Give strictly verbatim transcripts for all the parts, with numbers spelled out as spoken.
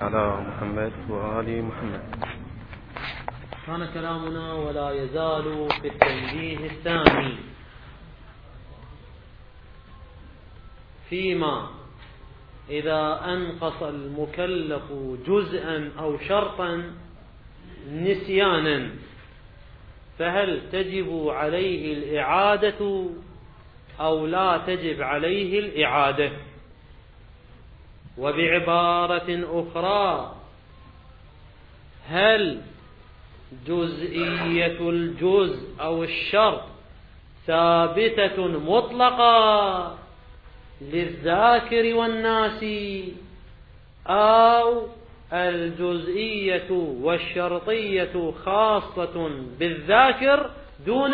على محمد وآل محمد. كان كلامنا ولا يزال في التنبيه الثاني فيما إذا أنقص المكلف جزءا أو شرطا نسيانا فهل تجب عليه الإعادة أو لا تجب عليه الإعادة؟ وبعبارة أخرى، هل جزئية الجزء أو الشرط ثابتة مطلقة للذاكر والناسي، أو الجزئية والشرطية خاصة بالذاكر دون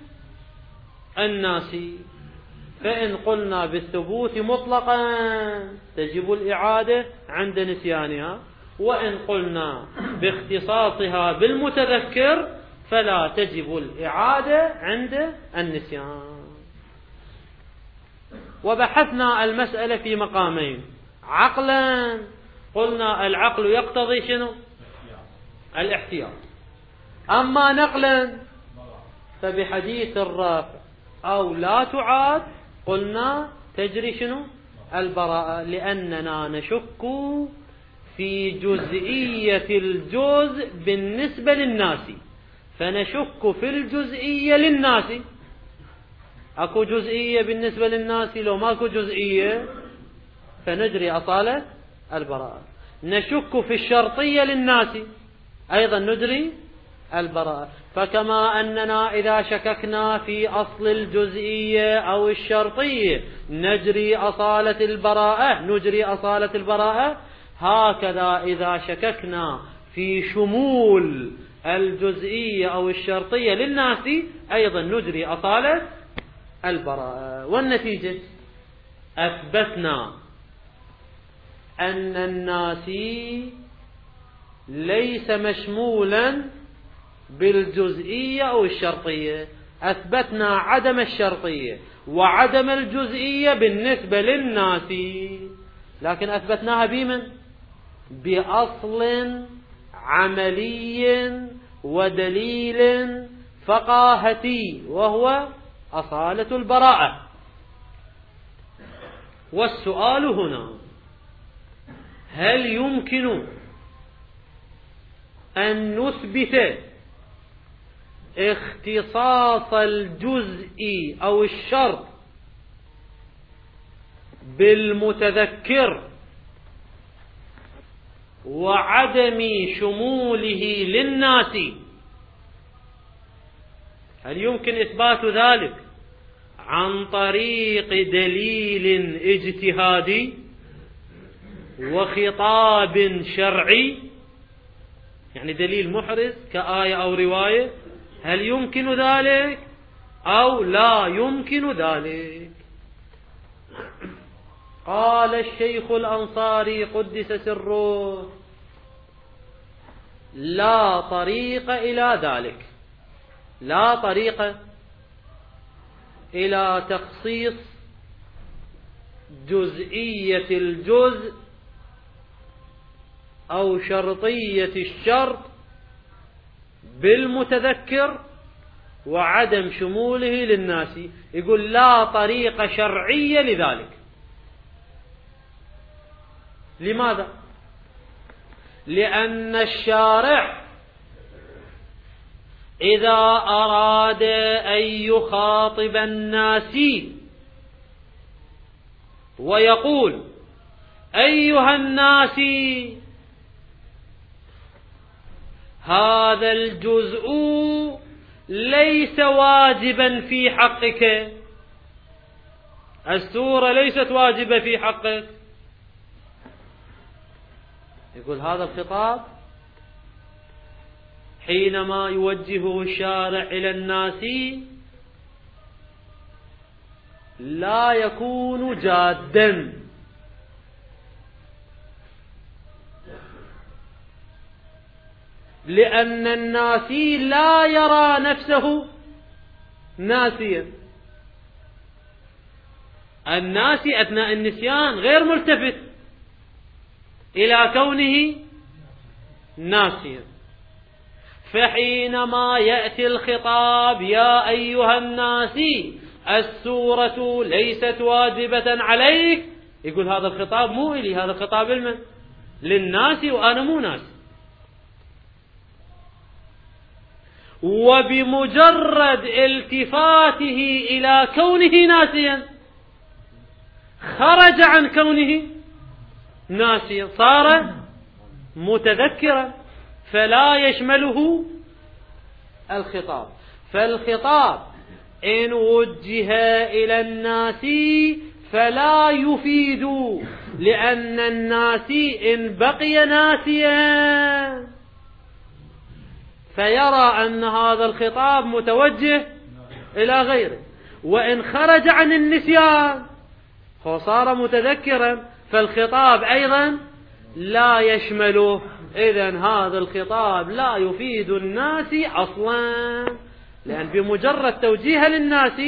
الناسي؟ فإن قلنا بالثبوت مطلقا تجب الإعادة عند نسيانها، وإن قلنا باختصاصها بالمتذكر فلا تجب الإعادة عند النسيان. وبحثنا المسألة في مقامين: عقلا قلنا العقل يقتضي شنو؟ الاحتياط. أما نقلا فبحديث الرافع أو لا تعاد قلنا تجري شنو؟ البراءة، لأننا نشك في جزئية الجزء بالنسبة للناس، فنشك في الجزئية للناس. أكو جزئية بالنسبة للناس؟ لو ماكو جزئية فنجري أصالة البراءة. نشك في الشرطية للناس، أيضا نجري البراءة. فكما أننا إذا شككنا في أصل الجزئية أو الشرطية نجري أصالة البراءة نجري أصالة البراءة، هكذا إذا شككنا في شمول الجزئية أو الشرطية للناس أيضا نجري أصالة البراءة. والنتيجة أثبتنا أن الناسي ليس مشمولا بالجزئية أو الشرطية، أثبتنا عدم الشرطية وعدم الجزئية بالنسبة للناس، لكن أثبتناها بمن؟ بأصل عملي ودليل فقاهتي وهو أصالة البراءة. والسؤال هنا: هل يمكن أن نثبت اختصاص الجزء أو الشرط بالمتذكر وعدم شموله للناس؟ هل يمكن إثبات ذلك عن طريق دليل اجتهادي وخطاب شرعي، يعني دليل محرز كآية أو رواية؟ هل يمكن ذلك أو لا يمكن ذلك؟ قال الشيخ الأنصاري قدس سره: لا طريق إلى ذلك، لا طريق إلى تخصيص جزئية الجزء أو شرطية الشرط بالمتذكر وعدم شموله للناس. يقول لا طريقة شرعية لذلك. لماذا؟ لأن الشارع إذا أراد أن يخاطب الناس ويقول: أيها الناس، هذا الجزء ليس واجبا في حقك، السورة ليست واجبة في حقك، يقول هذا الخطاب حينما يوجهه الشارع إلى الناس لا يكون جادا، لأن الناسي لا يرى نفسه ناسيا. الناسي أثناء النسيان غير ملتفت، إلى كونه ناسيا. فحينما يأتي الخطاب يا أيها الناس السورة ليست واجبة عليك، يقول هذا الخطاب مو إلي، هذا الخطاب لمن؟ للناس وأنا مو ناس. وبمجرد التفاته إلى كونه ناسيا خرج عن كونه ناسيا، صار متذكرا، فلا يشمله الخطاب. فالخطاب إن وجه إلى الناس فلا يفيد، لأن الناس إن بقي ناسيا فيرى أن هذا الخطاب متوجه إلى غيره، وإن خرج عن النسيان فصار متذكرا، فالخطاب أيضا لا يشمله. إذن هذا الخطاب لا يفيد الناس أصلا، لأن بمجرد توجيه للناس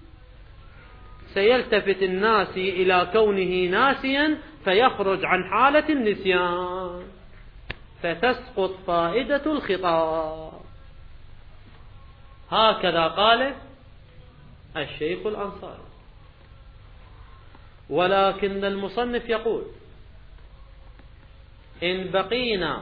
سيلتفت الناس إلى كونه ناسيا فيخرج عن حالة النسيان، فتسقط فائدة الخطاب. هكذا قال الشيخ الأنصاري. ولكن المصنف يقول إن بقينا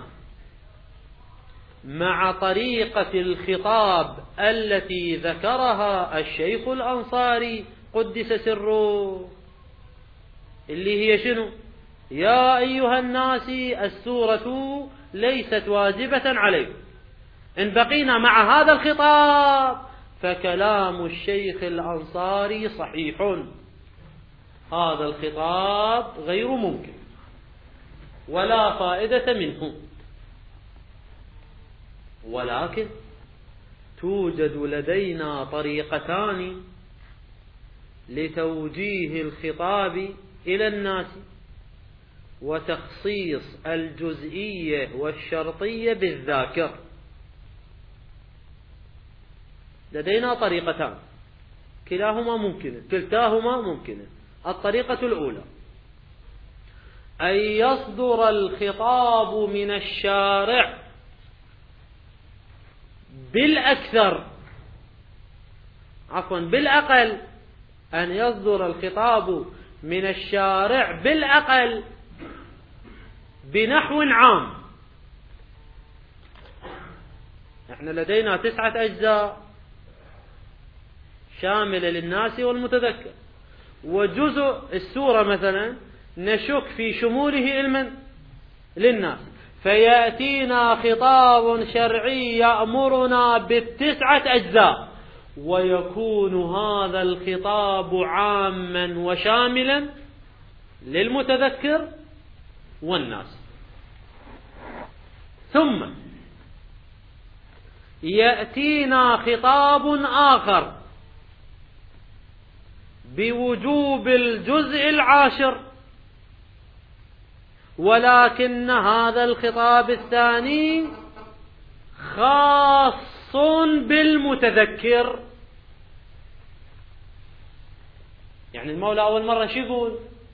مع طريقة الخطاب التي ذكرها الشيخ الأنصاري قدس سره، اللي هي شنو؟ يا أيها الناس السورة ليست واجبة عليكم، إن بقينا مع هذا الخطاب فكلام الشيخ الأنصاري صحيح، هذا الخطاب غير ممكن ولا فائدة منه. ولكن توجد لدينا طريقتان لتوجيه الخطاب إلى الناس وتخصيص الجزئية والشرطية بالذاكر. لدينا طريقتان كلاهما ممكنة، كلتاهما ممكنة. الطريقة الأولى أن يصدر الخطاب من الشارع بالأكثر، عفوا بالأقل، أن يصدر الخطاب من الشارع بالأقل بنحو عام. احنا لدينا تسعة أجزاء شاملة للناس والمتذكر، وجزء السورة مثلا نشك في شموله المن للناس، فيأتينا خطاب شرعي يأمرنا بالتسعة أجزاء، ويكون هذا الخطاب عاما وشاملا للمتذكر والناس. ثم يأتينا خطاب آخر بوجوب الجزء العاشر، ولكن هذا الخطاب الثاني خاص بالمتذكر. يعني المولى أول مرة شو يقول؟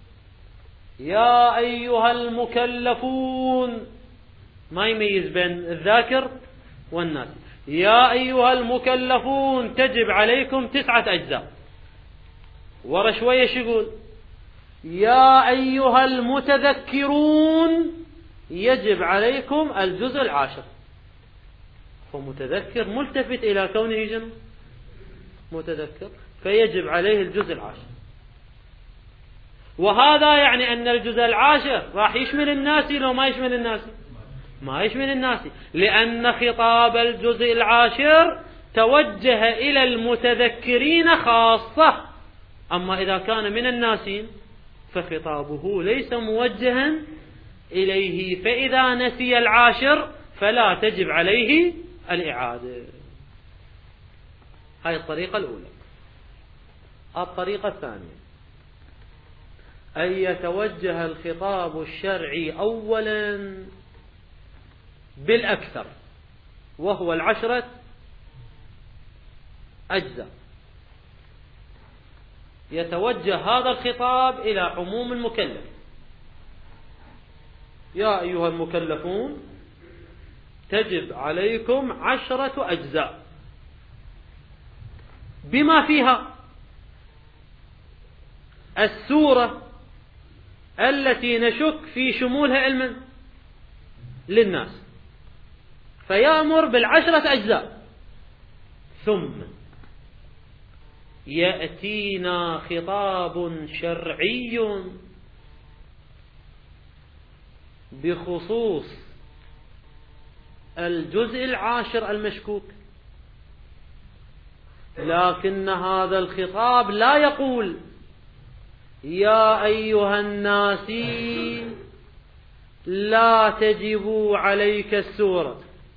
يا أيها المكلفون، ما يميز بين الذاكر والناس. يا أيها المكلفون تجب عليكم تسعة أجزاء. ورا شوية شو يقول؟ يا أيها المتذكرون يجب عليكم الجزء العاشر. فمتذكر ملتفت إلى كونه جن متذكر، فيجب عليه الجزء العاشر. وهذا يعني أن الجزء العاشر راح يشمل الناس لو ما يشمل الناس؟ ما يشمل الناس، لأن خطاب الجزء العاشر توجه إلى المتذكرين خاصة. أما إذا كان من الناس فخطابه ليس موجها إليه، فإذا نسي العاشر فلا تجب عليه الإعادة. هذه الطريقة الأولى. الطريقة الثانية أن يتوجه الخطاب الشرعي أولا بالأكثر، وهو العشرة أجزاء. يتوجه هذا الخطاب إلى عموم المكلف، يا أيها المكلفون تجب عليكم عشرة أجزاء بما فيها السورة التي نشك في شمولها علما للناس، فيأمر بالعشرة أجزاء. ثم يأتينا خطاب شرعي بخصوص الجزء العاشر المشكوك، لكن هذا الخطاب لا يقول يا أيها الناس لا تجب عليك السورة.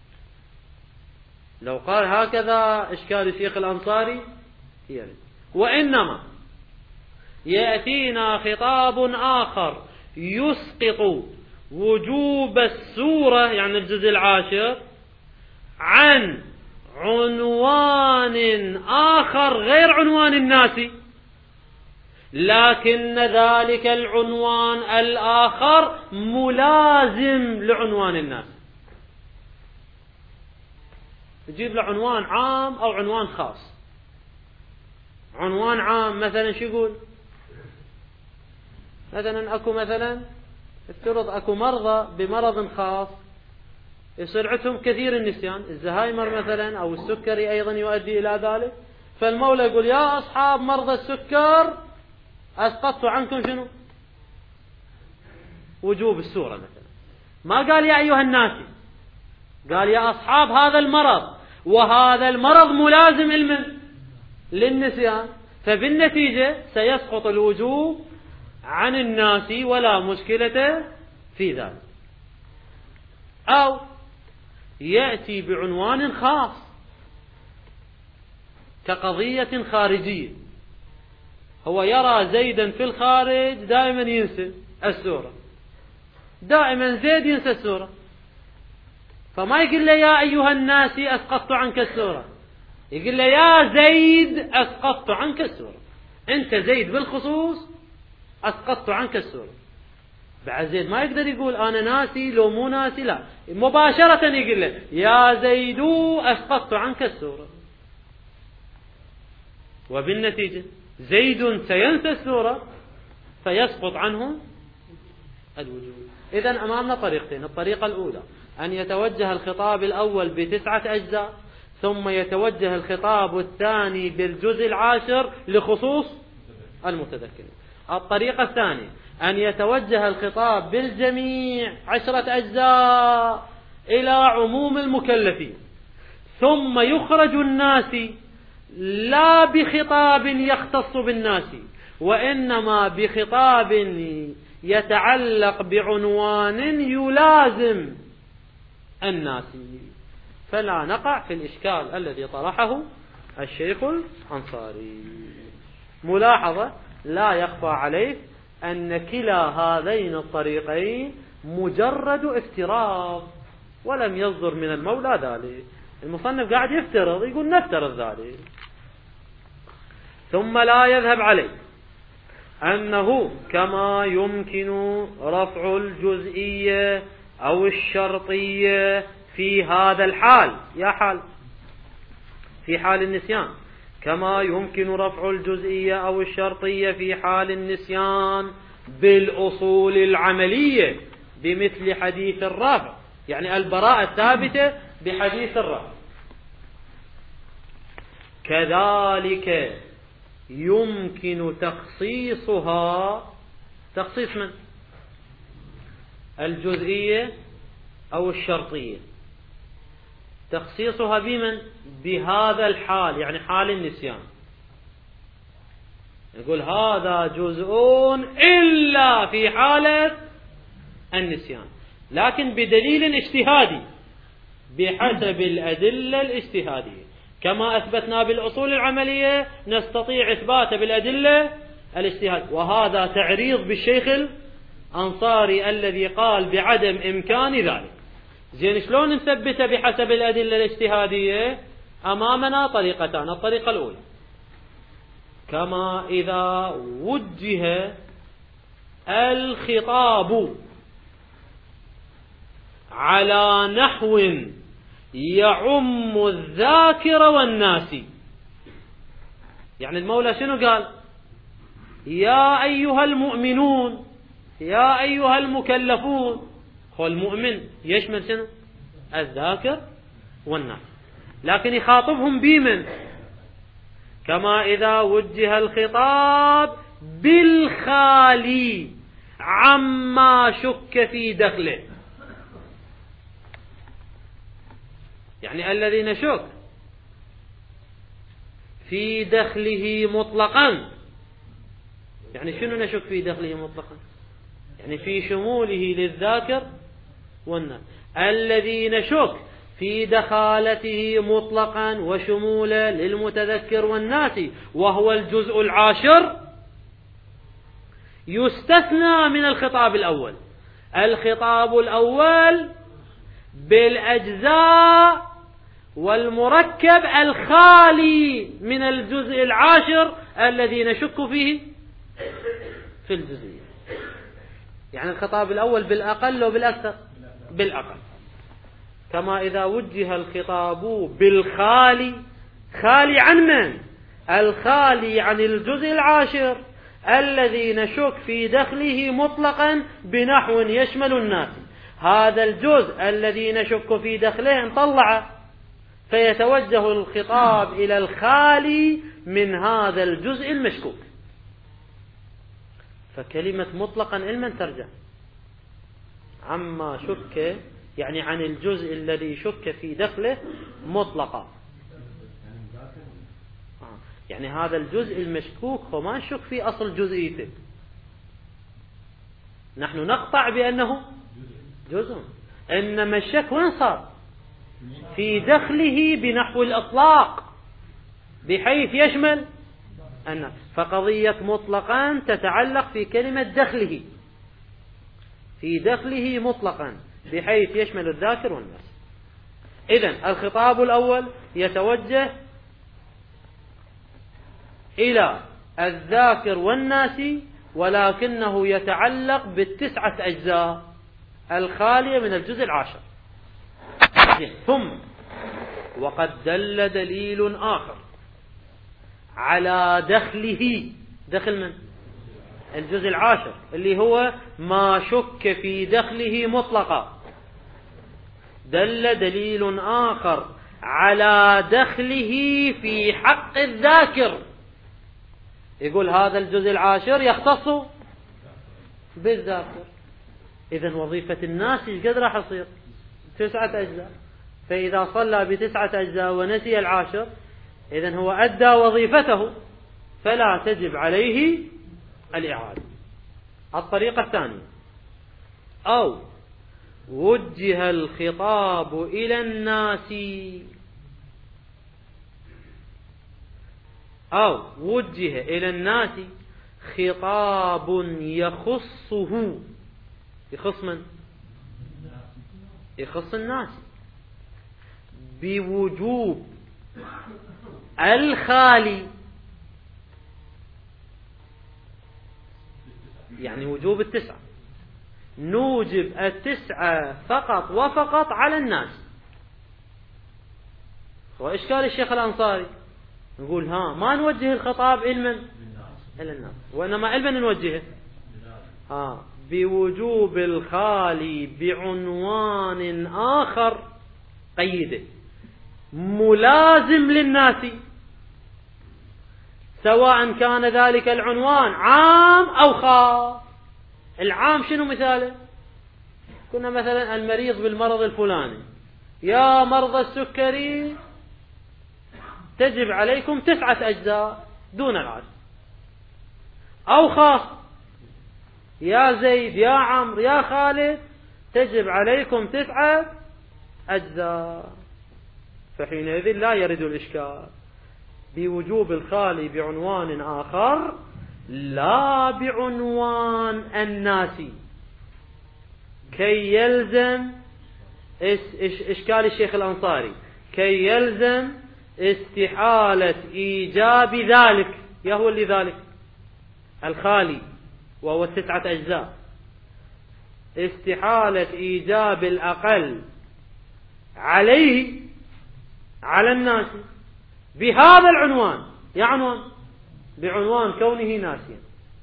لو قال هكذا إشكال الشيخ الأنصاري يعني. وإنما يأتينا خطاب آخر يسقط وجوب السورة يعني الجزء العاشر عن عنوان آخر غير عنوان الناس، لكن ذلك العنوان الآخر ملازم لعنوان الناس. تجيب له عنوان عام أو عنوان خاص. عنوان عام مثلا شو يقول؟ مثلا أكو مثلا افترض أكو مرضى بمرض خاص يصير عندهم كثير النسيان، الزهايمر مثلا أو السكري أيضا يؤدي إلى ذلك. فالمولى يقول يا أصحاب مرضى السكر أسقطت عنكم شنو؟ وجوب السورة مثلا. ما قال يا أيها الناس، قال يا أصحاب هذا المرض، وهذا المرض ملازم علما للنسيان، فبالنتيجة سيسقط الوجوب عن الناس ولا مشكلة في ذلك. أو يأتي بعنوان خاص كقضية خارجية، هو يرى زيدا في الخارج دائما ينسى السورة، دائما زيد ينسى السورة، فما يقول له يا أيها الناس أسقطت عنك السورة، يقول له يا زيد أسقطت عنك السورة، أنت زيد بالخصوص أسقطت عنك السورة. بعد زيد ما يقدر يقول أنا ناسي لو مو ناسي، لا، مباشرة يقول له يا زيد أسقطت عنك السورة، وبالنتيجة زيد سينسى السورة فيسقط عنه الوجوب. إذن أمامنا طريقتين. الطريقة الأولى أن يتوجه الخطاب الأول بتسعة أجزاء، ثم يتوجه الخطاب الثاني بالجزء العاشر لخصوص المتذكرين. الطريقة الثانية أن يتوجه الخطاب بالجميع عشرة أجزاء إلى عموم المكلفين، ثم يخرج الناس لا بخطاب يختص بالناس، وإنما بخطاب يتعلق بعنوان يلازم الناس، فلا نقع في الإشكال الذي طرحه الشيخ الأنصاري. ملاحظة لا يخفى عليه أن كلا هذين الطريقين مجرد افتراض ولم يصدر من المولى ذلك. المصنف قاعد يفترض، يقول نفترض ذلك، ثم لا يذهب عليه أنه كما يمكن رفع الجزئية أو الشرطية في هذا الحال، يا حال في حال النسيان، كما يمكن رفع الجزئية أو الشرطية في حال النسيان بالأصول العملية بمثل حديث الرافع، يعني البراءة الثابتة بحديث الرافع، كذلك يمكن تخصيصها، تخصيص من؟ الجزئية أو الشرطية، تخصيصها بمن؟ بهذا الحال، يعني حال النسيان. يقول هذا جزء إلا في حالة النسيان، لكن بدليل اجتهادي بحسب الأدلة الاجتهادية، كما أثبتنا بالأصول العملية نستطيع إثباته بالأدلة الاجتهادية. وهذا تعريض بالشيخ الأنصاري الذي قال بعدم إمكان ذلك. زين شلون نثبته بحسب الأدلة الاجتهادية؟ أمامنا طريقتان. الطريقة الأولى كما إذا وجه الخطاب على نحو يعم الذاكر والناسي. يعني المولى شنو قال؟ يا أيها المؤمنون، يا أيها المكلفون. هو المؤمن يشمل شنو؟ الذاكر والناس، لكن يخاطبهم بمن؟ كما إذا وجه الخطاب بالخالي عما شك في دخله. يعني الذي نشك في دخله مطلقا. يعني شنو نشك في دخله مطلقا؟ يعني في شموله للذاكر والناس. الذي نشك في دخالته مطلقا وشموله للمتذكر والناس وهو الجزء العاشر يستثنى من الخطاب الأول. الخطاب الأول بالأجزاء والمركب الخالي من الجزء العاشر الذي نشك فيه في الجزئية. يعني الخطاب الأول بالأقل وبالأكثر؟ بالأقل. كما إذا وجه الخطاب بالخالي. خالي عن من؟ الخالي عن الجزء العاشر الذي نشك في دخله مطلقا بنحو يشمل الناس. هذا الجزء الذي نشك في دخله نطلعه، فيتوجه الخطاب إلى الخالي من هذا الجزء المشكوك. فكلمة مطلقا علما ترجع عما شك، يعني عن الجزء الذي شك في دخله مطلقا. يعني هذا الجزء المشكوك هو ما نشك في أصل جزئيته، نحن نقطع بأنه جزء، إنما الشك وين صار؟ في دخله بنحو الإطلاق بحيث يشمل الناس. فقضية مطلقا تتعلق في كلمة دخله، في دخله مطلقا بحيث يشمل الذاكر والناس. إذن الخطاب الأول يتوجه إلى الذاكر والناس، ولكنه يتعلق بالتسعة أجزاء الخالية من الجزء العاشر. ثم وقد دل دليل آخر على دخله، دخل من؟ الجزء العاشر اللي هو ما شك في دخله مطلقا. دل دليل آخر على دخله في حق الذاكر. يقول هذا الجزء العاشر يختص بالذاكر. إذن وظيفة الناس ايش قد راح تصير؟ تسعة أجزاء. فإذا صلى بتسعة أجزاء ونسي العاشر إذن هو أدى وظيفته، فلا تجب عليه الإعادة. الطريقة الثانية، أو وجه الخطاب إلى الناس، أو وجه إلى الناس خطاب يخصه. يخص من؟ يخص الناس بوجوب الخالي، يعني وجوب التسعة. نوجب التسعة فقط وفقط على الناس. وإشكال الشيخ الأنصاري نقول ها ما نوجه الخطاب إلى إلى الناس، وإنما إلى من نوجهه؟ ها بوجوب الخالي بعنوان آخر قيده ملازم للناس، سواء كان ذلك العنوان عام أو خاص. العام شنو مثاله؟ كنا مثلا المريض بالمرض الفلاني، يا مرضى السكري تجب عليكم تسعة أجزاء دون العشر. أو خاص، يا زيد يا عمرو يا خالد تجب عليكم تسعة أجزاء. فحينئذ لا يرد الإشكال بوجوب الخالي بعنوان آخر لا بعنوان الناس، كي يلزم إشكال الشيخ الأنصاري، كي يلزم استحالة إيجاب ذلك. يهو اللي ذلك الخالي وهو التسعة أجزاء، استحالة إيجاب الأقل عليه على الناس بهذا العنوان، يا عنوان بعنوان كونه ناسيا.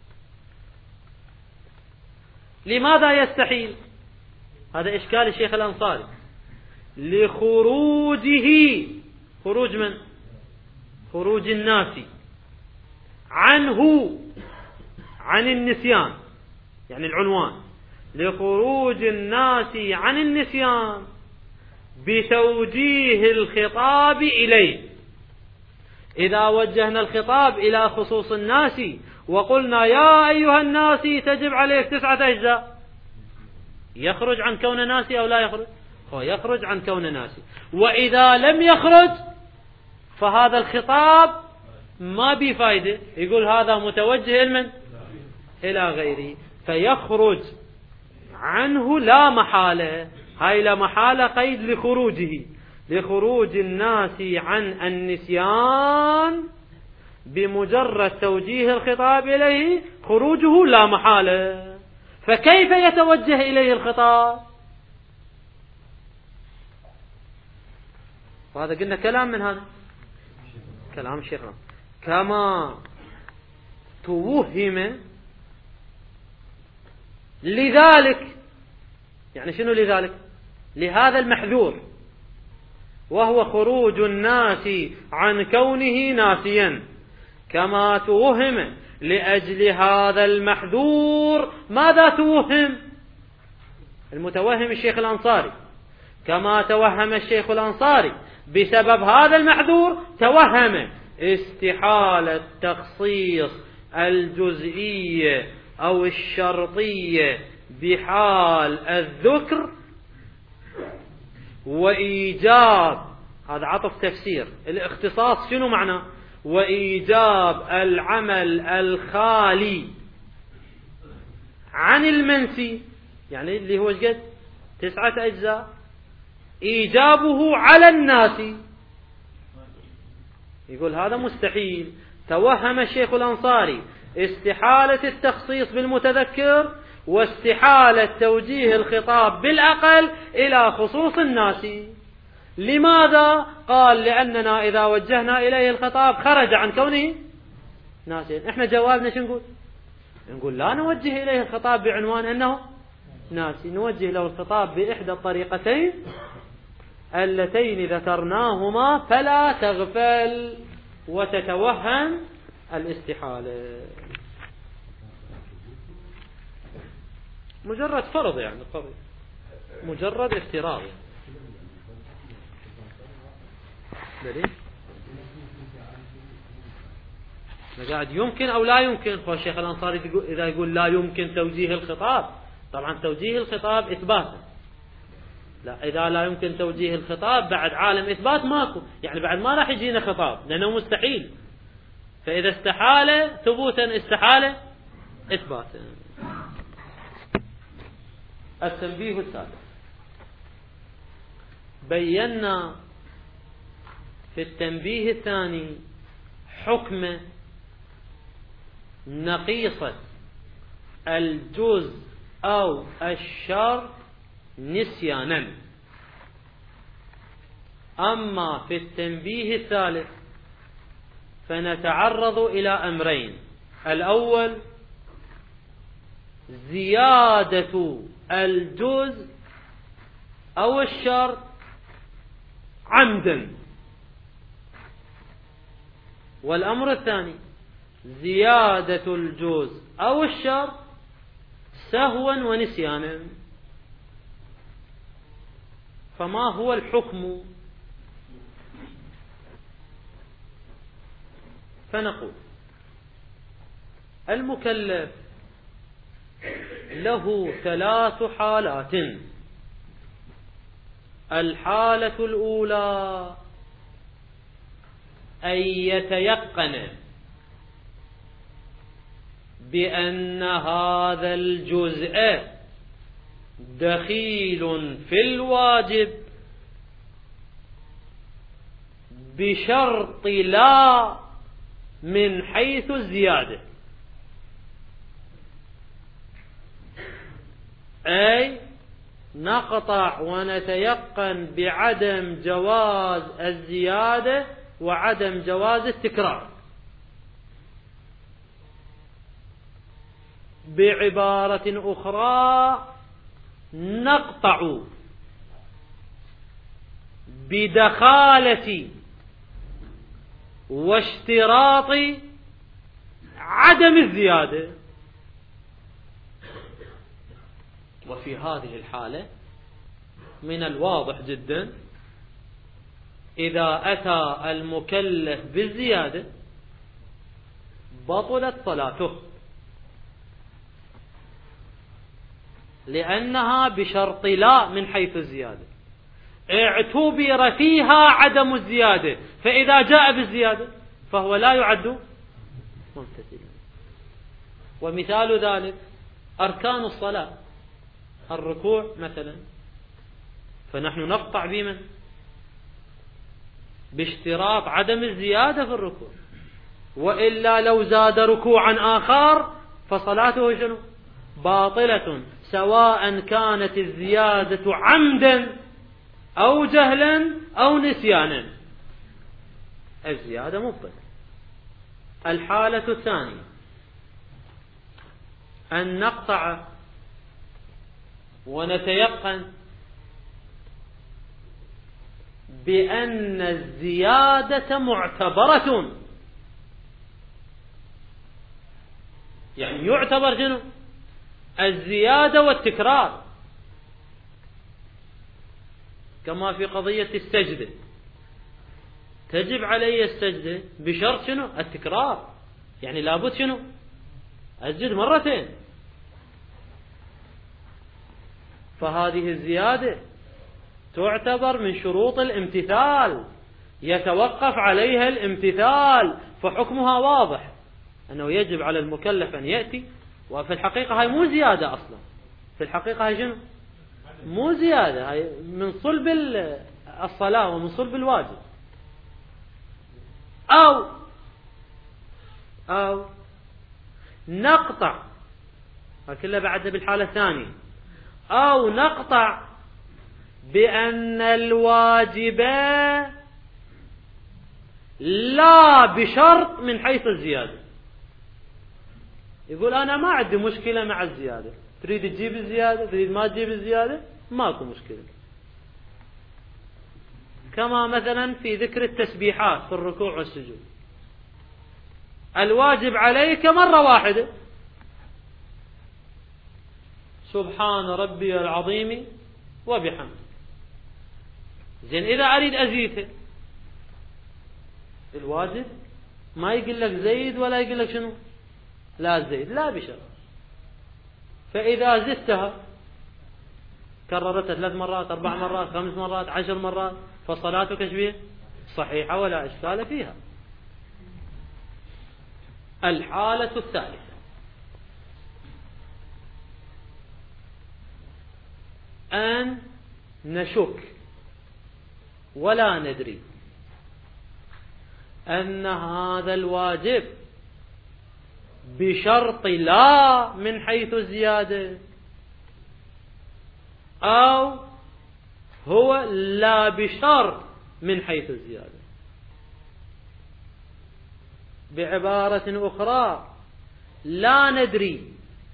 لماذا يستحيل؟ هذا إشكال الشيخ الأنصاري. لخروجه، خروج من؟ خروج الناس عنه، عن النسيان، يعني العنوان لخروج الناس عن النسيان بتوجيه الخطاب إليه. إذا وجهنا الخطاب إلى خصوص الناس وقلنا يا أيها الناس تجب عليك تسعة أجزاء، يخرج عن كون ناسي أو لا يخرج؟ هو يخرج عن كون ناسي. وإذا لم يخرج فهذا الخطاب ما بفائدة، يقول هذا متوجه المن إلى غيره، فيخرج عنه لا محالة. هاي لا محالة قيد لخروجه، لخروج الناس عن النسيان بمجرد توجيه الخطاب إليه خروجه لا محالة. فكيف يتوجه إليه الخطاب؟ وهذا قلنا كلام من هذا كلام الشيخ، كما توهم لذلك، يعني شنو لذلك؟ لهذا المحذور، وهو خروج الناس عن كونه ناسيا، كما توهم لأجل هذا المحذور. ماذا توهم المتوهم؟ الشيخ الأنصاري. كما توهم الشيخ الأنصاري بسبب هذا المحذور، توهم استحالة تخصيص الجزئية أو الشرطية بحال الذكر وإيجاب، هذا عطف تفسير الاختصاص شنو معنى؟ وإيجاب العمل الخالي عن المنسي، يعني اللي هو قد تسعة أجزاء، إيجابه على الناس. يقول هذا مستحيل. توهم الشيخ الأنصاري استحالة التخصيص بالمتذكر واستحالة توجيه الخطاب بالأقل إلى خصوص الناس. لماذا؟ قال لأننا إذا وجهنا إليه الخطاب خرج عن كونه ناسيا. إحنا جوابنا شو نقول؟ نقول لا نوجه إليه الخطاب بعنوان أنه ناسي، نوجه له الخطاب بإحدى الطريقتين اللتين ذكرناهما فلا تغفل وتتوهم الاستحالة. مجرد فرض، يعني فرض مجرد افتراض. دليل قاعد يمكن أو لا يمكن. فالشيخ الأنصاري إذا يقول لا يمكن توجيه الخطاب، طبعا توجيه الخطاب إثباتا. لا، إذا لا يمكن توجيه الخطاب بعد عالم إثبات ماكو، يعني بعد ما راح يجينا خطاب لأنه مستحيل. فإذا استحال ثبوتا استحال إثباتا. التنبيه الثالث، بينا في التنبيه الثاني حكم نقيصة الجزء أو الشرط نسيانا. أما في التنبيه الثالث فنتعرض إلى أمرين. الأول زيادة الجزء أو الشرط عمدا، والأمر الثاني زيادة الجزء أو الشرط سهوا ونسيانا. فما هو الحكم؟ فنقول المكلف له ثلاث حالات. الحالة الأولى أن يتيقن بأن هذا الجزء دخيل في الواجب بشرط لا من حيث الزيادة. أي نقطع ونتيقن بعدم جواز الزيادة وعدم جواز التكرار. بعبارة أخرى نقطع بدخالة واشتراط عدم الزيادة. وفي هذه الحالة من الواضح جدا إذا أتى المكلف بالزيادة بطلت صلاته، لأنها بشرط لا من حيث الزيادة، اعتبر فيها عدم الزيادة، فإذا جاء بالزيادة فهو لا يعد ممتثلا. ومثال ذلك أركان الصلاة، الركوع مثلا، فنحن نقطع بمن؟ باشتراط عدم الزيادة في الركوع، وإلا لو زاد ركوعا آخر فصلاته شنو؟ باطلة، سواء كانت الزيادة عمدا أو جهلا أو نسيانا، الزيادة مبطلة. الحالة الثانية أن نقطع ونتيقن بأن الزيادة معتبرة، يعني يعتبر جنو الزيادة والتكرار، كما في قضية السجدة، تجب علي السجدة بشرط شنو؟ التكرار، يعني لابد شنو؟ أسجد مرتين، فهذه الزيادة تعتبر من شروط الامتثال، يتوقف عليها الامتثال، فحكمها واضح أنه يجب على المكلف أن يأتي. وفي الحقيقة هاي مو زيادة أصلا، في الحقيقة هاي شنو؟ مو زيادة، هاي من صلب الصلاة ومن صلب الواجب. أو أو نقطع، كله بعد بالحالة الثانية، أو نقطع بأن الواجب لا بشرط من حيث الزيادة. يقول أنا ما عندي مشكلة مع الزيادة، تريد تجيب الزيادة تريد ما تجيب الزيادة ماكو مشكلة. كما مثلا في ذكر التسبيحات في الركوع والسجود، الواجب عليك مرة واحدة سبحان ربي العظيم وبحمده، زين إذا أريد أزيده الواجب ما يقول لك زيد ولا يقول لك شنو لا زيد، لا بشرط. فإذا زدتها كررتها ثلاث مرات أربع مرات خمس مرات عشر مرات فصلاتك شبيه صحيحة ولا إشكال فيها. الحالة الثالثة أن نشك ولا ندري أن هذا الواجب بشرط لا من حيث الزيادة، أو هو لا بشرط من حيث الزيادة. بعبارة أخرى لا ندري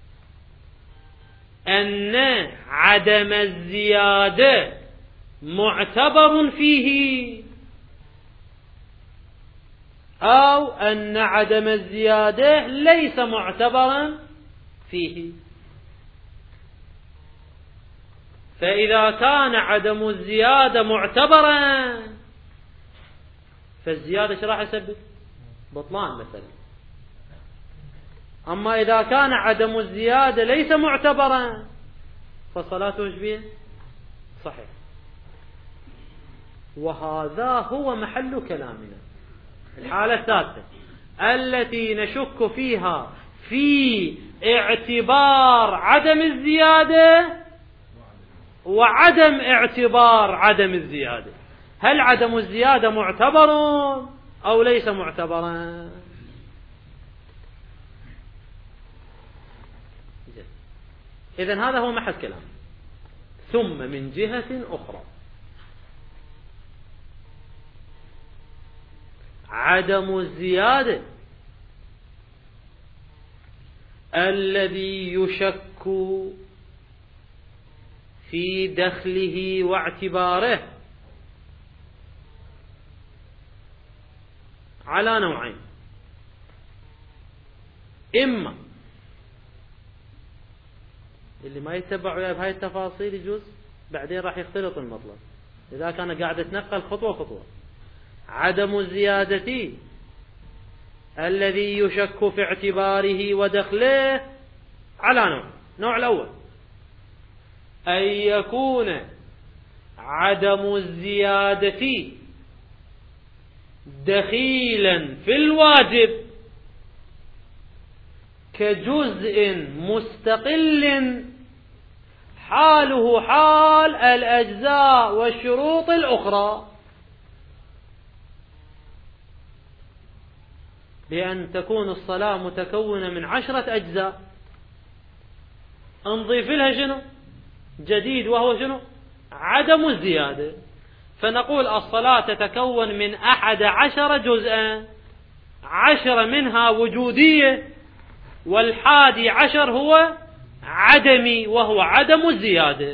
أن عدم الزيادة معتبر فيه، أو أن عدم الزيادة ليس معتبرا فيه. فإذا كان عدم الزيادة معتبرا فالزيادة ايش راح يسبب؟ بطلان مثلا. أما إذا كان عدم الزيادة ليس معتبرا فصلاته ايش بيه؟ صحيح. وهذا هو محل كلامنا. الحالة الثالثة التي نشك فيها في اعتبار عدم الزيادة وعدم اعتبار عدم الزيادة، هل عدم الزيادة معتبر أو ليس معتبرا؟ إذن هذا هو محل كلام. ثم من جهة أخرى عدم الزيادة الذي يشك في دخله واعتباره على نوعين: إما اللي ما يتبع وياه بهاي التفاصيل يجوز بعدين راح يختلط المطلب، إذا كان قاعد يتنقل خطوة خطوة. عدم الزيادة الذي يشك في اعتباره ودخله على نوع. نوع الأول أن يكون عدم الزيادة دخيلا في الواجب كجزء مستقل حاله حال الأجزاء والشروط الأخرى، بأن تكون الصلاة متكونة من عشرة أجزاء، نضيف لها شنو جديد وهو شنو عدم الزيادة، فنقول الصلاة تتكون من أحد عشر جزءا، عشرة منها وجودية والحادي عشر هو عدمي وهو عدم الزيادة.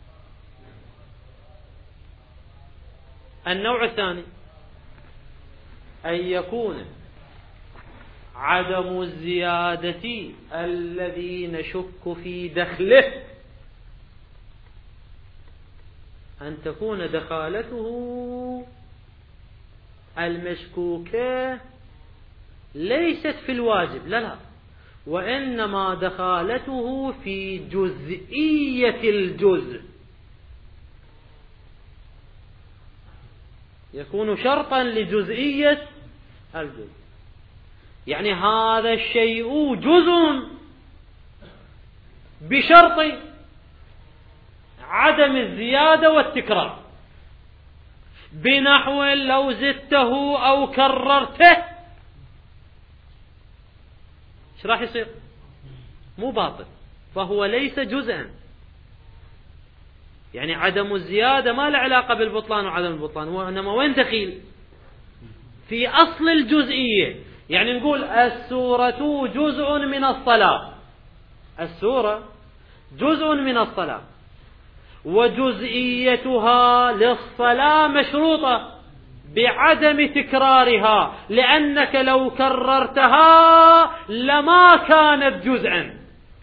النوع الثاني أن يكون عدم الزيادة الذي نشك في دخله أن تكون دخالته المشكوكة ليست في الواجب، لا لا، وإنما دخالته في جزئية الجزء، يكون شرطا لجزئية الجزء. يعني هذا الشيء جزء بشرط عدم الزيادة والتكرار، بنحو لو زدته أو كررته ايش راح يصير؟ مو باطل، فهو ليس جزءا. يعني عدم الزيادة ما له علاقة بالبطلان وعدم البطلان، وإنما وين دخيل؟ في أصل الجزئية. يعني نقول السورة جزء من الصلاة، السورة جزء من الصلاة وجزئيتها للصلاة مشروطة بعدم تكرارها، لأنك لو كررتها لما كانت جزءا.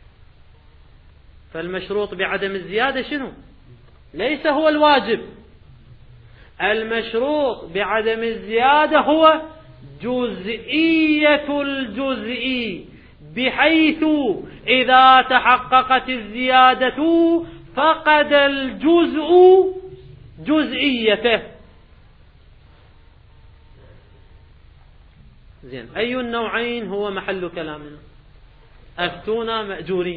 فالمشروط بعدم الزيادة شنو؟ ليس هو الواجب، المشروط بعدم الزيادة هو جزئية الجزء، بحيث إذا تحققت الزيادة فقد الجزء جزئيته. زين، أي النوعين هو محل كلامنا؟ أفتونا مأجورين.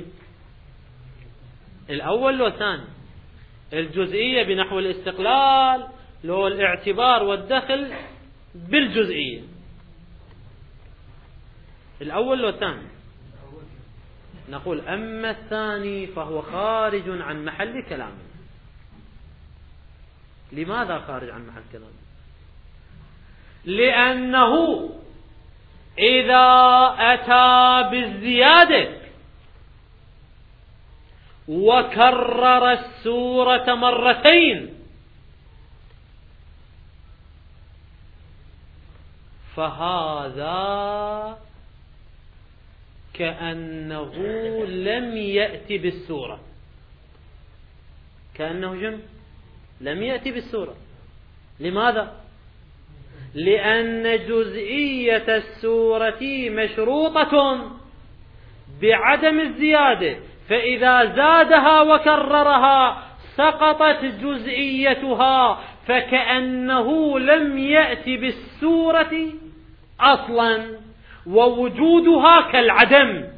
الأول والثاني، الجزئية بنحو الاستقلال لو الاعتبار والدخل بالجزئية، الأول والثاني. نقول أما الثاني فهو خارج عن محل كلامنا. لماذا خارج عن محل كلامنا؟ لأنه إذا أتى بالزيادة وكرر السورة مرتين فهذا كأنه لم يأتي بالسورة، كأنه جن لم يأتي بالسورة. لماذا؟ لأن جزئية السورة مشروطة بعدم الزيادة، فإذا زادها وكررها سقطت جزئيتها، فكأنه لم يأتي بالسورة أصلا، ووجودها كالعدم،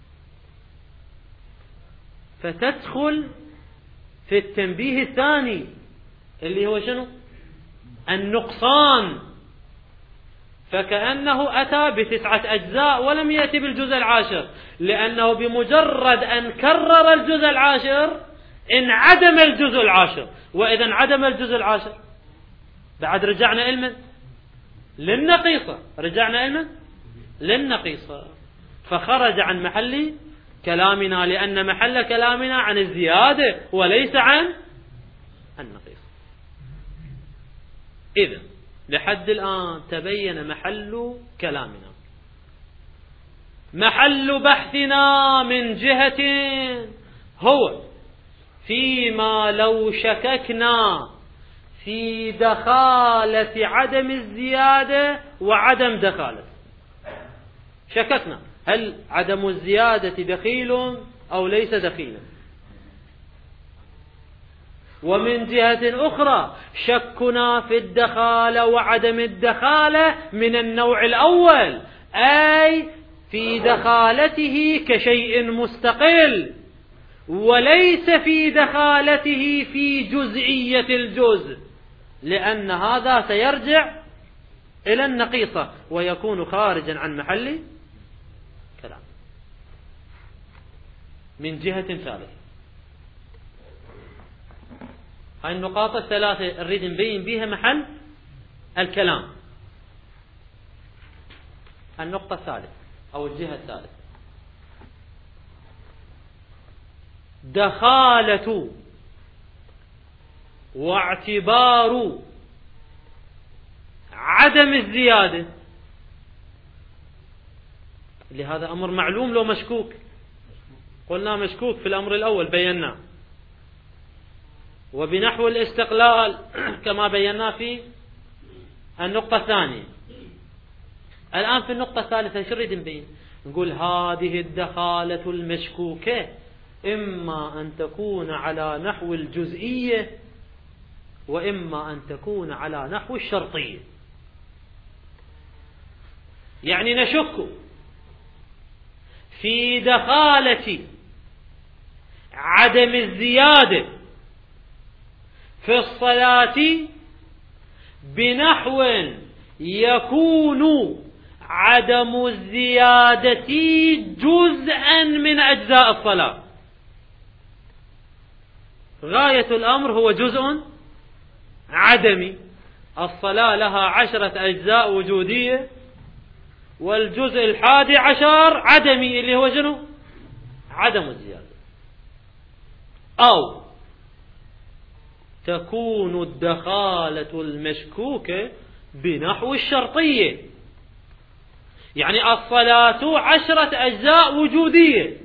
فتدخل في التنبيه الثاني اللي هو شنو؟ النقصان. فكأنه أتى بتسعة أجزاء ولم يأتي بالجزء العاشر، لأنه بمجرد أن كرر الجزء العاشر انعدم الجزء العاشر، وإذا انعدم الجزء العاشر بعد رجعنا إلمن للنقيصة، رجعنا إلمن للنقيصة، فخرج عن محل كلامنا، لأن محل كلامنا عن الزيادة وليس عن النقيصة. إذن لحد الآن تبين محل كلامنا. محل بحثنا من جهة هو فيما لو شككنا في دخالة عدم الزيادة وعدم دخالة، شككنا هل عدم الزيادة دخيل أو ليس دخيلا، ومن جهة أخرى شكنا في الدخالة وعدم الدخالة من النوع الأول، أي في دخالته كشيء مستقل، وليس في دخالته في جزئية الجزء، لأن هذا سيرجع إلى النقيصة ويكون خارجا عن محل كلام. من جهة ثالثة، هاي النقاط الثلاثة نريد نبين بها محل الكلام. النقطة الثالثة أو الجهة الثالثة، دخالة واعتبار عدم الزيادة، لهذا أمر معلوم لو مشكوك، قلنا مشكوك في الأمر الأول بينا، وبنحو الاستقلال كما بينا في النقطة الثانية. الآن في النقطة الثالثة شو نريد نبين؟ نقول هذه الدخالة المشكوكة إما أن تكون على نحو الجزئية وإما أن تكون على نحو الشرطية. يعني نشك في دخالة عدم الزيادة في الصلاة بنحو يكون عدم الزيادة جزءا من أجزاء الصلاة. غاية الأمر هو جزء عدمي، الصلاة لها عشرة أجزاء وجودية، والجزء الحادي عشر عدمي اللي هو شنو؟ عدم الزيادة. أو تكون الدخالة المشكوكة بنحو الشرطية، يعني الصلاة عشرة أجزاء وجودية،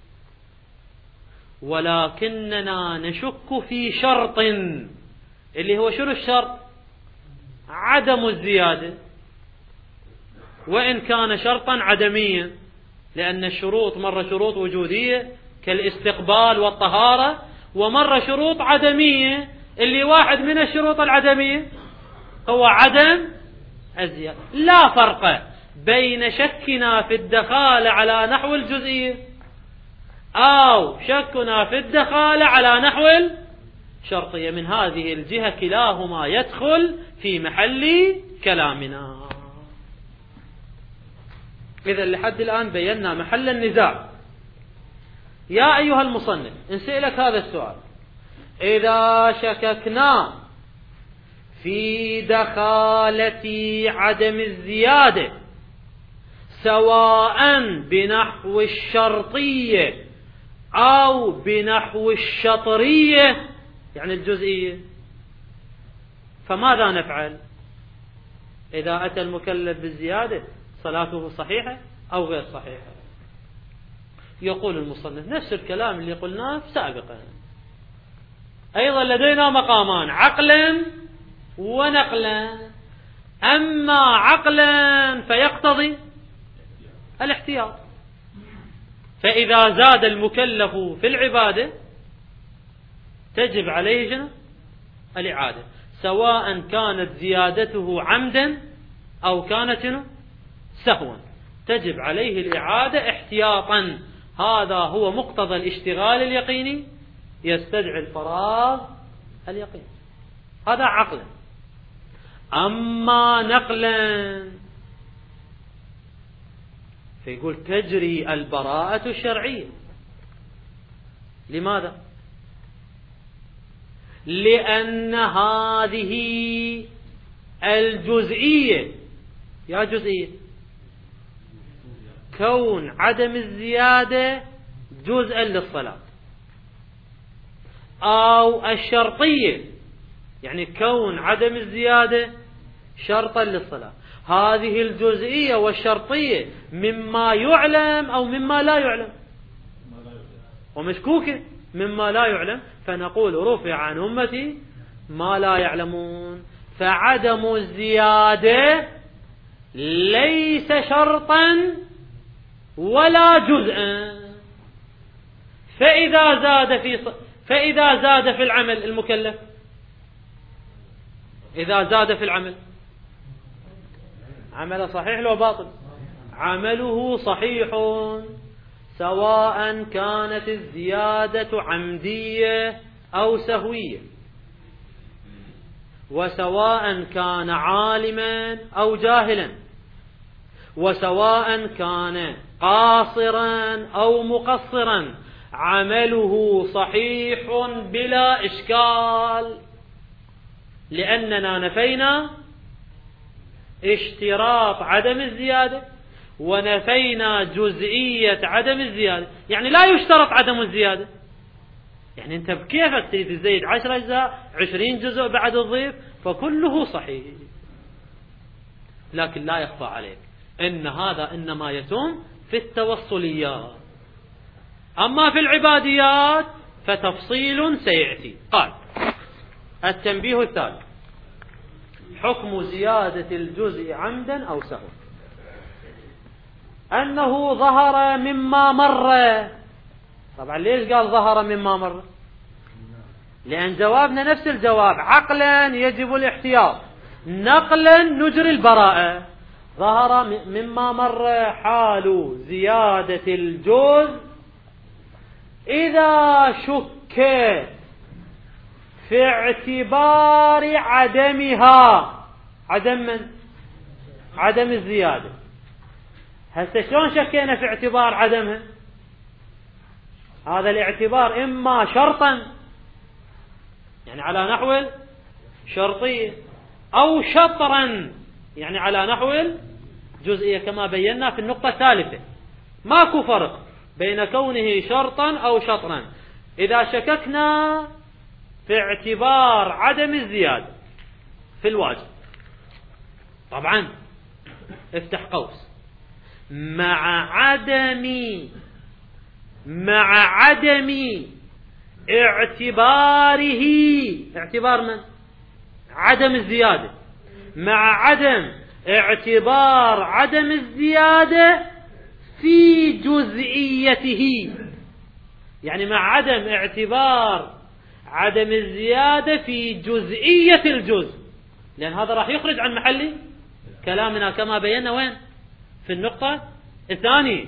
ولكننا نشك في شرط اللي هو شنو الشرط؟ عدم الزيادة، وإن كان شرطا عدميا، لأن الشروط مرة شروط وجودية كالاستقبال والطهارة، ومرة شروط عدمية اللي واحد من الشروط العدمية هو عدم الزيادة. لا فرق بين شكنا في الدخالة على نحو الجزئية أو شكنا في الدخالة على نحو الشرطية. من هذه الجهة كلاهما يدخل في محل كلامنا. إذا لحد الآن بينا محل النزاع. يا أيها المصنف، نسألك هذا السؤال: إذا شككنا في دخالة عدم الزيادة سواء بنحو الشرطية أو بنحو الشطرية يعني الجزئية، فماذا نفعل؟ إذا أتى المكلف بالزيادة صلاته صحيحة أو غير صحيحة؟ يقول المصنف نفس الكلام اللي قلناه سابقا. أيضا لدينا مقامان: عقلا ونقلا. أما عقلا فيقتضي الاحتياط، فإذا زاد المكلف في العبادة تجب عليه شنو؟ الإعادة، سواء كانت زيادته عمدا أو كانت شنو؟ سهوا، تجب عليه الإعادة احتياطا. هذا هو مقتضى الاشتغال اليقيني، يستدعي الفراغ اليقيني. هذا عقلا. أما نقلا فيقول تجري البراءة الشرعية. لماذا؟ لأن هذه الجزئية، يا جزئية، كون عدم الزيادة جزءا للصلاة، أو الشرطية يعني كون عدم الزيادة شرطا للصلاة، هذه الجزئية والشرطية مما يعلم أو مما لا يعلم، ومشكوكة مما لا يعلم، فنقول رفع عن أمتي ما لا يعلمون. فعدم الزيادة ليس شرطا ولا جزءا. فإذا زاد في فإذا زاد في العمل المكلف، إذا زاد في العمل، عمله صحيح لو باطل؟ عمله صحيح، سواء كانت الزيادة عمدية أو سهوية، وسواء كان عالما أو جاهلا، وسواء كان قاصرا أو مقصرا، عمله صحيح بلا إشكال، لأننا نفينا اشتراط عدم الزيادة ونفينا جزئية عدم الزيادة. يعني لا يشترط عدم الزيادة، يعني أنت بكيفك تريد تزيد عشر أجزاء عشرين جزء بعد الضيف فكله صحيح، لكن لا يخفى عليك إن هذا إنما يتم في التوصليات، أما في العباديات فتفصيل سيأتي. قال التنبيه الثالث: حكم زيادة الجزء عمدا أو سهوا، أنه ظهر مما مر. طبعا ليش قال ظهر مما مر؟ لأن جوابنا نفس الجواب، عقلا يجب الاحتياط، نقلا نجري البراءة. ظهر مما مر حال زيادة الجزء إذا شك في اعتبار عدمها، عدم من؟ عدم الزيادة. هسه شلون شكينا في اعتبار عدمها؟ هذا الاعتبار إما شرطا يعني على نحو شرطية، أو شطرا يعني على نحو جزئية، كما بينا في النقطة الثالثة. ماكو فرق بين كونه شرطا أو شطرا إذا شككنا في اعتبار عدم الزيادة في الواجب. طبعا افتح قوس، مع عدم مع عدم اعتباره، اعتبار من؟ عدم الزيادة، مع عدم اعتبار عدم الزيادة في جزئيته، يعني مع عدم اعتبار عدم الزيادة في جزئية الجزء، لأن هذا راح يخرج عن محل كلامنا كما بينا وين؟ في النقطة الثانية.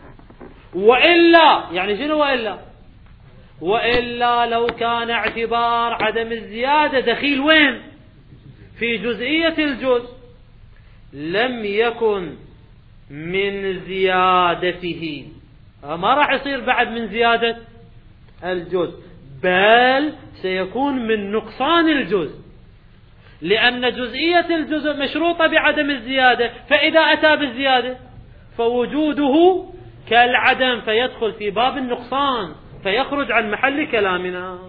وإلا يعني شنو وإلا؟ وإلا لو كان اعتبار عدم الزيادة دخيل وين؟ في جزئية الجزء، لم يكن من زيادته، ما راح يصير بعد من زيادة الجزء، بل سيكون من نقصان الجزء، لأن جزئية الجزء مشروطة بعدم الزيادة، فإذا أتى بالزيادة فوجوده كالعدم، فيدخل في باب النقصان فيخرج عن محل كلامنا.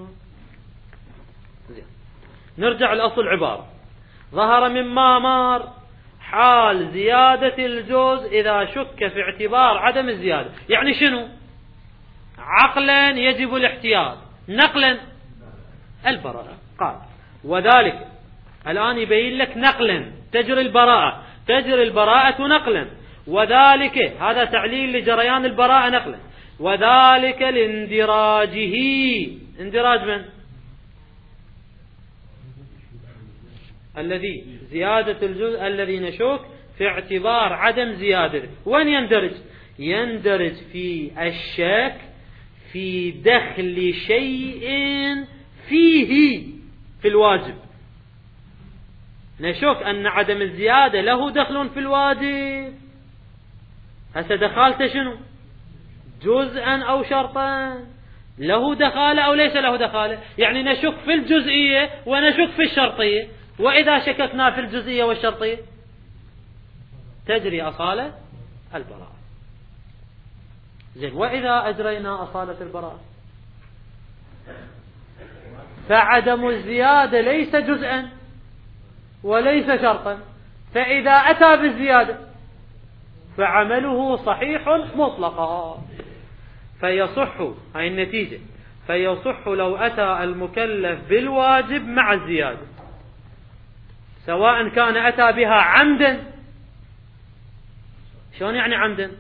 نرجع لأصل العبارة: ظهر مما مر حال زيادة الجزء إذا شك في اعتبار عدم الزيادة. يعني شنو؟ عقلا يجب الاحتياط، نقلا البراءة. قال وذلك، الآن يبين لك نقلا تجري البراءة، تجري البراءة نقلا، وذلك هذا تعليل لجريان البراءة نقلا، وذلك لاندراجه، اندراج من؟ الذي زيادة الجزء الذي نشك في اعتبار عدم زيادته. وين يندرج؟ يندرج في الشك في دخل شيء فيه في الواجب. نشك أن عدم الزيادة له دخل في الواجب، هسه دخالته شنو؟ جزءا أو شرطا، له دخالة أو ليس له دخالة، يعني نشك في الجزئية ونشك في الشرطية، وإذا شككنا في الجزئية والشرطية تجري أصالة البراءة. زين، وإذا أجرينا أصالة البراءة فعدم الزيادة ليس جزءا وليس شرطا، فإذا أتى بالزيادة فعمله صحيح مطلقا، فيصح، هاي النتيجة، فيصح لو أتى المكلف بالواجب مع الزيادة، سواء كان أتى بها عمدا. شلون يعني عمدا؟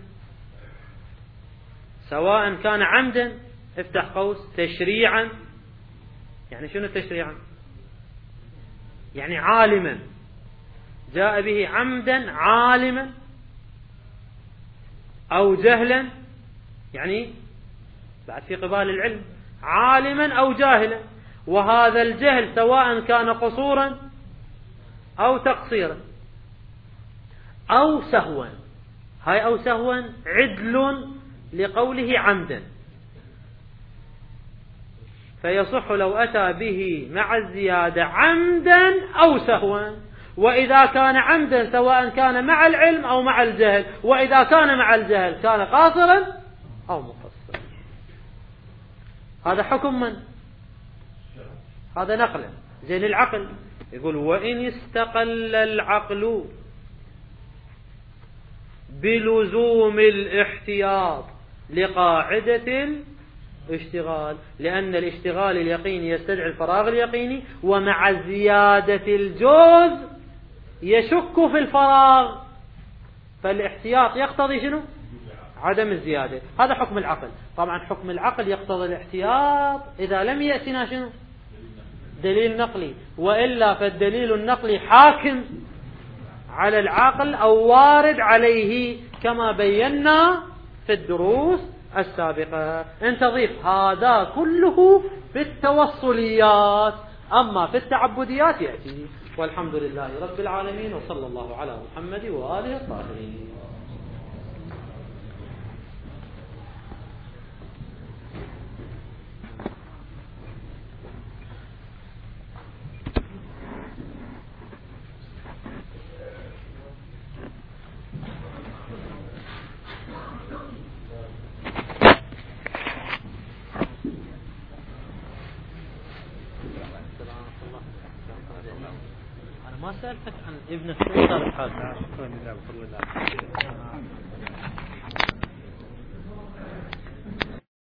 سواء كان عمدا، افتح قوس، تشريعا، يعني شنو تشريعا؟ يعني عالما، جاء به عمدا عالما، أو جهلا، يعني بعد في قبال العلم، عالما أو جاهلا، وهذا الجهل سواء كان قصورا أو تقصيرا أو سهوا. هاي أو سهوا عدل لقوله عمدا، فيصح لو أتى به مع الزيادة عمدا أو سهوا، وإذا كان عمدا سواء كان مع العلم أو مع الجهل، وإذا كان مع الجهل كان قاصرا أو مقصرا. هذا حكم من؟ هذا نقلا. زين، العقل يقول وإن استقل العقل بلزوم الاحتياط لقاعدة الاشتغال، لأن الاشتغال اليقيني يستدعي الفراغ اليقيني، ومع زيادة الجزء يشك في الفراغ، فالاحتياط يقتضي شنو؟ عدم الزيادة. هذا حكم العقل. طبعا حكم العقل يقتضي الاحتياط إذا لم يأتنا شنو؟ دليل نقلي، وإلا فالدليل النقلي حاكم على العقل أو وارد عليه، كما بينا في الدروس السابقة. انت ضيف هذا كله في التوصليات، أما في التعبديات يأتي. والحمد لله رب العالمين، وصلى الله على محمد وآله الطاهرين. ما سألتك عن ابن السلطان الحاكم.